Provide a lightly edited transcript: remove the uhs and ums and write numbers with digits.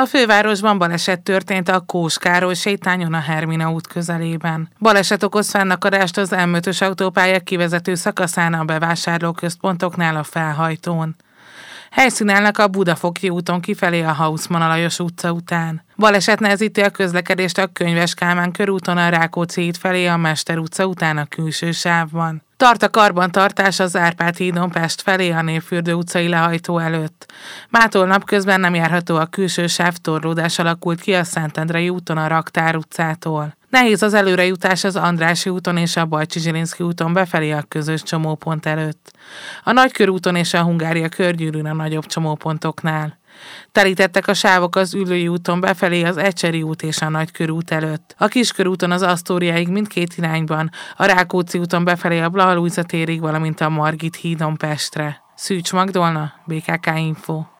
A fővárosban baleset történt a Kós Károly sétányon a Hermina út közelében. Baleset okoz fennakadást az M5-ös autópálya kivezető szakaszán a bevásárlóközpontoknál a felhajtón. Helyszínelnek a Budafoki úton kifelé a Haussmann Alajos utca után. Baleset nehezíti a közlekedést a Könyves Kálmán körúton a Rákóczi híd felé a Mester utca után a külső sávban. Tart a karbantartás az Árpád hídon Pest felé a Névfürdő utcai lehajtó előtt. Mától napközben nem járható a külső sáv, torlódás alakult ki a Szentendrei úton a Raktár utcától. Nehéz az előrejutás az Andrássy úton és a Bajcsy-Zsilinszky úton befelé a közös csomópont előtt. A Nagykörúton és a Hungária körgyűrűn a nagyobb csomópontoknál. Telítettek a sávok az Üllői úton befelé az Ecseri út és a Nagykörút előtt. A Kiskörúton az Asztóriáig mindkét irányban, a Rákóczi úton befelé a Blaha Lujza térig, valamint a Margit hídon Pestre. Szűcs Magdolna, BKK Info.